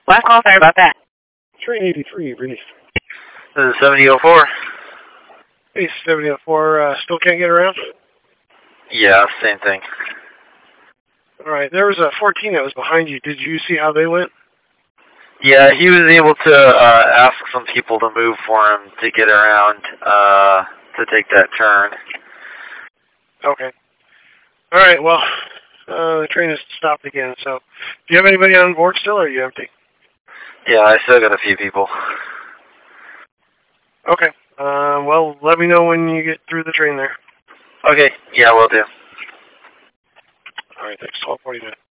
Last call, sorry about that. Train 83, released. This is 7004. Hey, 7004, still can't get around? Yeah, same thing. Alright, there was a 14 that was behind you. Did you see how they went? Yeah, he was able to ask some people to move for him to get around to take that turn. Okay. Alright, well, the train has stopped again, so do you have anybody on board still, or are you empty? Yeah, I still got a few people. Okay. Well, let me know when you get through the train there. Okay, yeah, will do. Alright, thanks. 12:49.